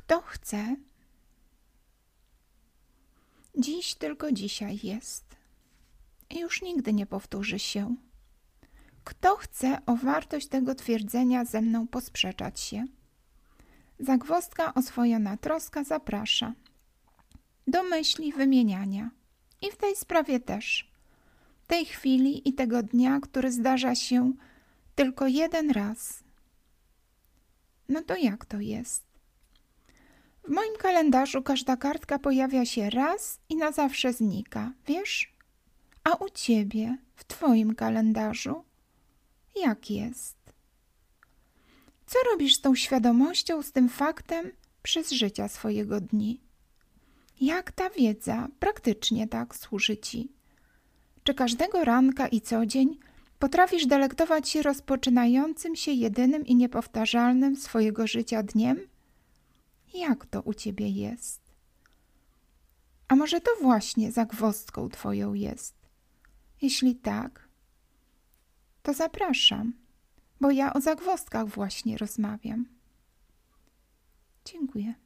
Kto chce, dziś tylko dzisiaj jest i już nigdy nie powtórzy się. Kto chce o wartość tego twierdzenia ze mną posprzeczać się? Zagwozdka oswojona troska zaprasza do myśli wymieniania i w tej sprawie też. Tej chwili i tego dnia, który zdarza się tylko jeden raz. No to jak to jest? W moim kalendarzu każda kartka pojawia się raz i na zawsze znika, wiesz? A u ciebie, w twoim kalendarzu, jak jest? Co robisz z tą świadomością, z tym faktem przez życia swojego dni? Jak ta wiedza praktycznie tak służy ci? Czy każdego ranka i co dzień potrafisz delektować się rozpoczynającym się jedynym i niepowtarzalnym swojego życia dniem? Jak to u ciebie jest? A może to właśnie zagwozdką twoją jest? Jeśli tak, to zapraszam, bo ja o zagwozdkach właśnie rozmawiam. Dziękuję.